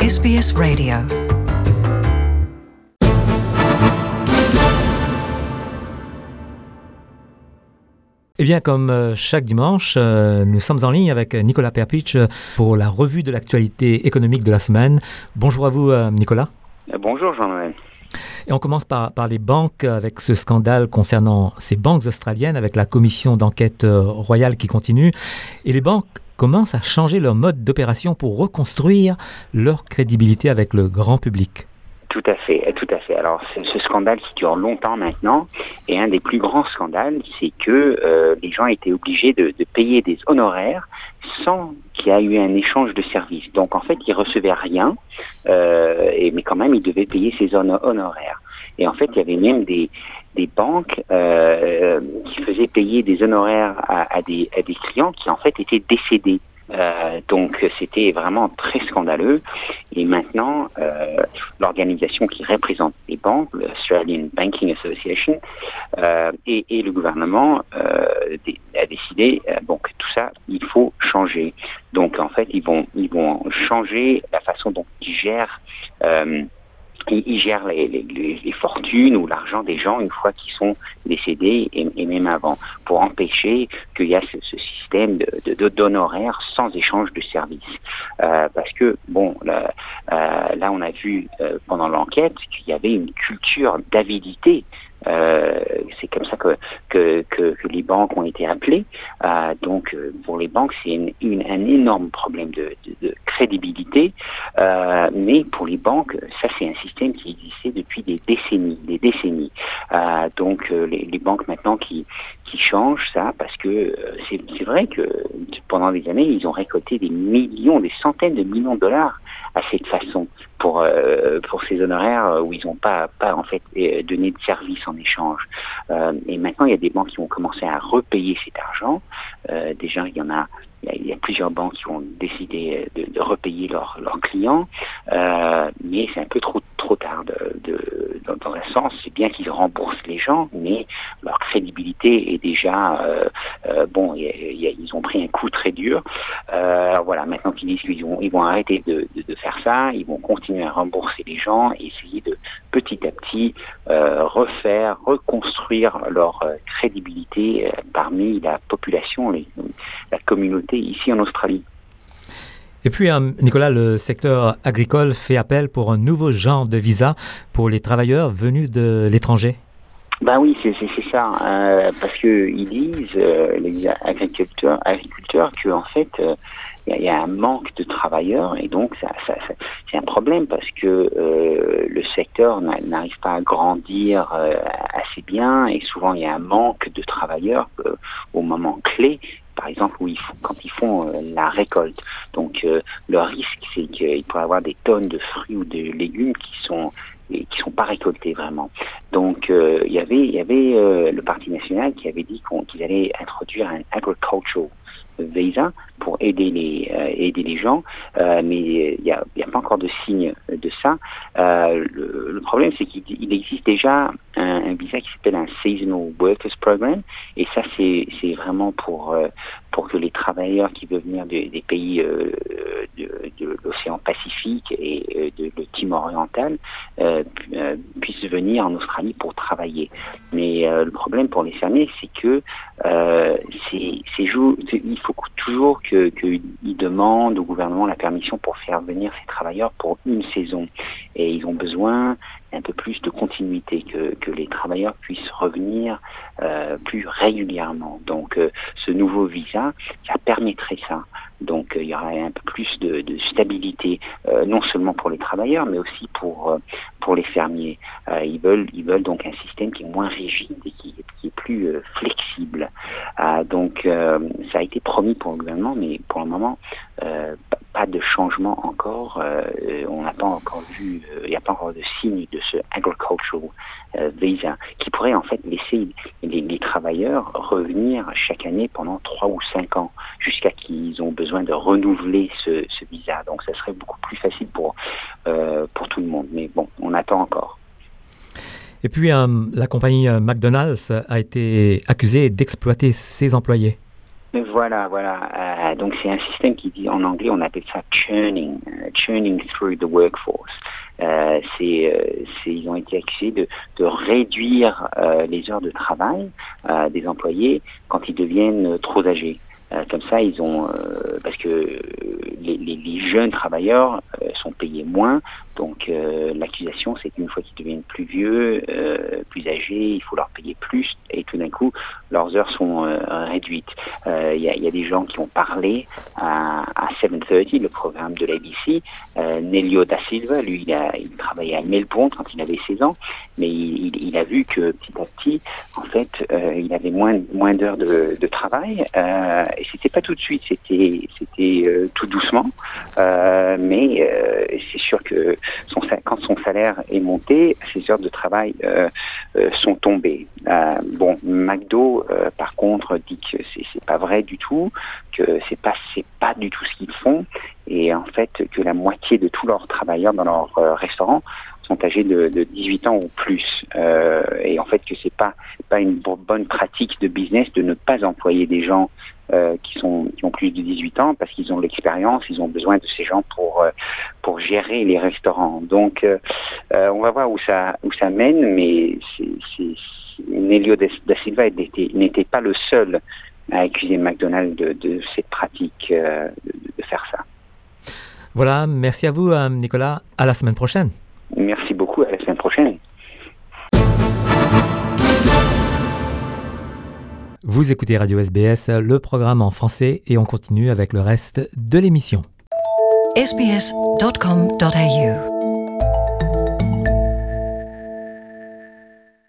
SBS Radio. Eh bien, comme chaque dimanche, nous sommes en ligne avec Nicolas Perpich pour la revue de l'actualité économique de la semaine. Bonjour à vous, Nicolas. Bonjour, Jean-Noël. Et on commence par les banques avec ce scandale concernant ces banques australiennes avec la commission d'enquête royale qui continue. Et les banques commencent à changer leur mode d'opération pour reconstruire leur crédibilité avec le grand public. Tout à fait, tout à fait. Alors, c'est ce scandale qui dure longtemps maintenant, et un des plus grands scandales, c'est que les gens étaient obligés de payer des honoraires sans qu'il y ait eu un échange de services. Donc, en fait, ils recevaient rien, mais quand même, ils devaient payer ces honoraires. Et en fait, il y avait même des banques qui faisaient payer des honoraires à des clients qui, en fait, étaient décédés. Donc c'était vraiment très scandaleux, et maintenant l'organisation qui représente les banques, l'Australian Banking Association, et le gouvernement a décidé que tout ça il faut changer. Donc en fait ils vont changer la façon dont ils gèrent les fortunes ou l'argent des gens une fois qu'ils sont décédés, et même avant, pour empêcher qu'il y ait ce système d'honoraires sans échange de services. Parce que, là on a vu pendant l'enquête qu'il y avait une culture d'avidité. C'est comme ça que les banques ont été appelées. Donc pour les banques, c'est un énorme problème de crédibilité. Mais pour les banques, ça c'est un système qui existait depuis des décennies. Donc les banques maintenant qui changent ça, parce que c'est vrai que pendant des années, ils ont récolté des centaines de millions de dollars à cette façon pour ces honoraires où ils n'ont pas en fait donné de service en échange. Et maintenant, il y a des banques qui ont commencé à repayer cet argent. Déjà, il y a plusieurs banques qui ont décidé de repayer leurs clients, mais c'est un peu trop tard. Dans un sens, c'est bien qu'ils remboursent les gens, mais leur crédibilité est déjà ils ont pris un coup très dur. Alors voilà, maintenant qu'ils disent qu'ils vont arrêter de faire ça, ils vont continuer à rembourser les gens et essayer de petit à petit reconstruire leur crédibilité parmi la population, la communauté ici en Australie. Et puis, Nicolas, le secteur agricole fait appel pour un nouveau genre de visa pour les travailleurs venus de l'étranger. Ben oui, c'est ça, parce que ils disent, les agriculteurs, que en fait, il y a un manque de travailleurs, et donc ça c'est un problème parce que le secteur n'arrive pas à grandir assez bien, et souvent il y a un manque de travailleurs au moment clé. Par exemple, quand ils font la récolte. Donc, le risque, c'est qu'il pourrait y avoir des tonnes de fruits ou de légumes qui sont pas récoltés vraiment. Donc, il y avait le Parti national qui avait dit qu'ils allaient introduire un agricultural visa pour aider les gens, mais il y a pas encore de signe de ça. Le problème, c'est qu'il existe déjà un visa qui s'appelle un Seasonal Workers Program, et ça c'est vraiment pour que les travailleurs qui veulent venir des pays de l'océan Pacifique et de Timor oriental puissent venir en Australie pour travailler. Mais le problème pour les fermiers, c'est que il faut toujours qu'ils demandent au gouvernement la permission pour faire venir ces travailleurs pour une saison, et ils ont besoin un peu plus de continuité, que les travailleurs puissent revenir plus régulièrement. Donc ce nouveau visa, ça permettrait ça. Donc il y aurait un peu plus de stabilité, non seulement pour les travailleurs, mais aussi pour les fermiers. Ils veulent donc un système qui est moins rigide et qui est plus flexible. Donc ça a été promis pour le gouvernement, mais pour le moment pas de changement encore. On n'a pas encore vu, il n'y a pas encore de signe de ce agricultural visa qui pourrait en fait laisser les travailleurs revenir chaque année pendant 3 ou 5 ans jusqu'à qu'ils ont besoin de renouveler ce visa. Donc ça serait beaucoup plus facile pour tout le monde. Mais bon, on attend encore. Et puis, la compagnie McDonald's a été accusée d'exploiter ses employés. Voilà. Donc c'est un système qui dit, en anglais, on appelle ça churning through the workforce. Ils ont été accusés de réduire les heures de travail des employés quand ils deviennent trop âgés. Comme ça, ils ont parce que les jeunes travailleurs sont payés moins. Donc l'accusation, c'est qu'une fois qu'ils deviennent plus vieux, plus âgés, il faut leur payer plus. Et tout d'un coup, leurs heures sont réduites. Il y a des gens qui ont parlé à 7:30, le programme de l'ABC. Nelio da Silva, lui, il travaillait à Melbourne quand il avait 16 ans, mais il a vu que petit à petit, en fait, il avait moins d'heures de travail. Et c'était pas tout de suite, c'était tout doucement. Mais c'est sûr que quand son salaire est monté, ses heures de travail sont tombées. McDo, par contre, dit que c'est pas vrai du tout, que c'est pas du tout ce qu'ils font, et en fait que la moitié de tous leurs travailleurs dans leur restaurant sont âgés de 18 ans ou plus, et en fait que c'est pas une bonne pratique de business de ne pas employer des gens qui ont plus de 18 ans, parce qu'ils ont l'expérience, ils ont besoin de ces gens pour gérer les restaurants. Donc on va voir où ça mène, mais Nelio da Silva n'était pas le seul à accuser McDonald's de cette pratique de faire ça. Voilà, merci à vous Nicolas, à la semaine prochaine. Merci beaucoup, à la semaine prochaine. Vous écoutez Radio SBS, le programme en français, et on continue avec le reste de l'émission. sbs.com.au